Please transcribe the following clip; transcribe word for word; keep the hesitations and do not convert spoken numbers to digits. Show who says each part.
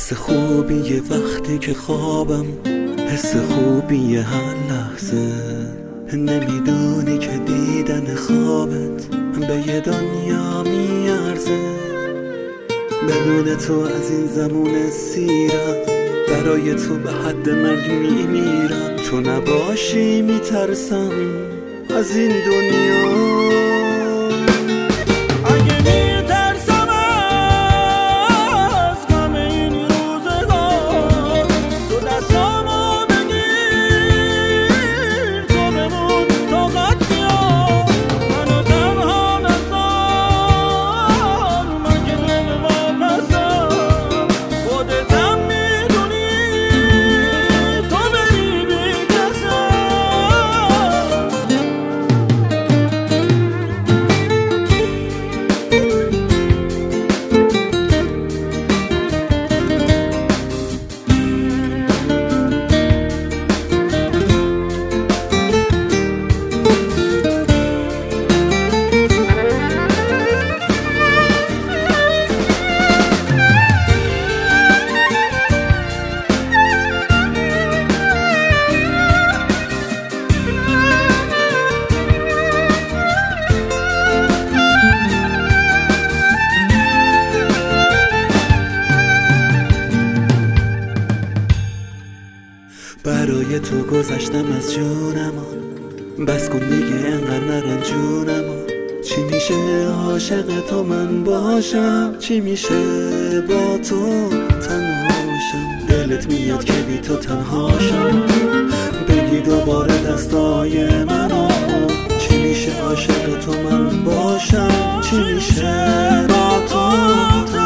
Speaker 1: حس خوبیه وقتی که خوابم، حس خوبیه هر لحظه. نمیدونی که دیدن خوابت به یه دنیا میارزه. بدون تو از این زمون سیرم، برای تو به حد مرگ میمیرم. تو نباشی میترسم از این دنیا. برای تو گذشتم از جونم، بس کن دیگه انقدر نرنجونم. چی میشه عاشق تو من باشم، چی میشه با تو تنهاشم. دلت میاد که بی تو تنهاشم، بگی دوباره دستای منو. چی میشه عاشق تو من باشم، چی میشه با تو تنهاشم.